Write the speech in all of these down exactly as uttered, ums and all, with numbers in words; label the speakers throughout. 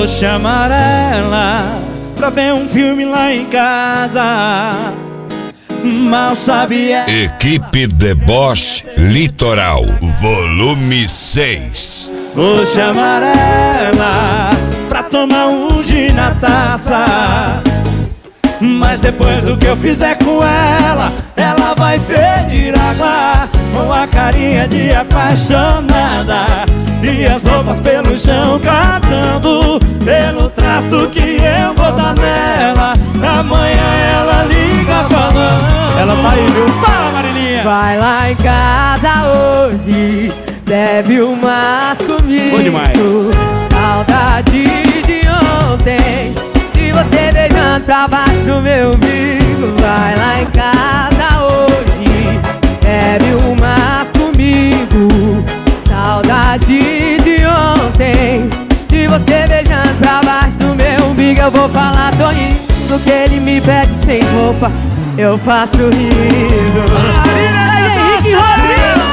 Speaker 1: chamar ela pra ver um filme lá em casa. Mal sabia.
Speaker 2: Equipe Deboche Litoral, volume seis.
Speaker 1: Vou chamar ela pra tomar um gin na taça, mas depois do que eu fizer com ela, ela vai pedir água, com a carinha de apaixonada e as roupas pelo chão catando, pelo trato que eu vou dar nela. Amanhã ela liga falando.
Speaker 3: Ela tá aí, viu?
Speaker 1: Fala, Marilinha!
Speaker 4: Vai lá em casa hoje, bebe umas comigo.
Speaker 1: Bom demais.
Speaker 4: Saudade de ontem, de você beijando pra baixo do meu umbigo. Vai lá em casa hoje, bebe umas comigo. Saudade de ontem, de você beijando pra baixo do meu umbigo. Eu vou falar, tô indo, que ele me pede sem roupa, eu faço rindo. Henrique Rodrigo!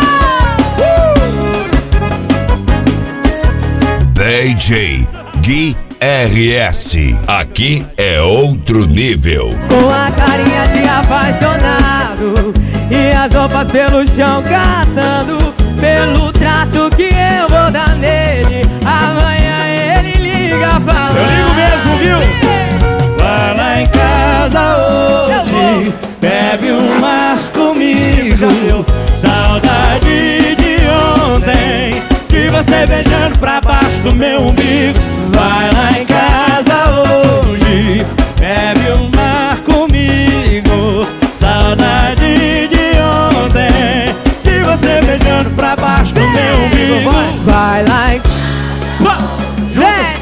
Speaker 2: D J Gui R S, aqui é outro nível.
Speaker 4: Com a carinha de apaixonado e as roupas pelo chão catando, pelo trato que eu vou dar nele. Amanhã ele liga falando.
Speaker 1: Eu ligo mesmo, viu? Vai lá em casa hoje, bebe umas comigo. Saudade de ontem, de você beijando pra baixo do meu umbigo. Vai lá em casa hoje, bebe uma comigo. Saudade de ontem, de você beijando pra baixo do meu umbigo.
Speaker 4: Vai
Speaker 1: Vai,
Speaker 4: lá em... Vem!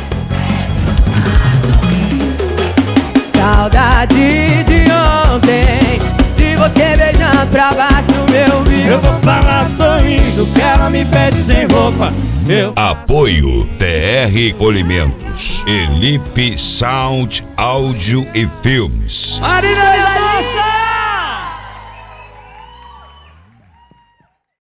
Speaker 4: Saudade de ontem, de você beijando pra baixo do meu umbigo.
Speaker 1: eu vou falar, tô indo, que ela me pede sem roupa. Eu...
Speaker 2: Apoio T R Polimentos, Elipe Sound, Áudio e Filmes.
Speaker 1: Marília Mendonça!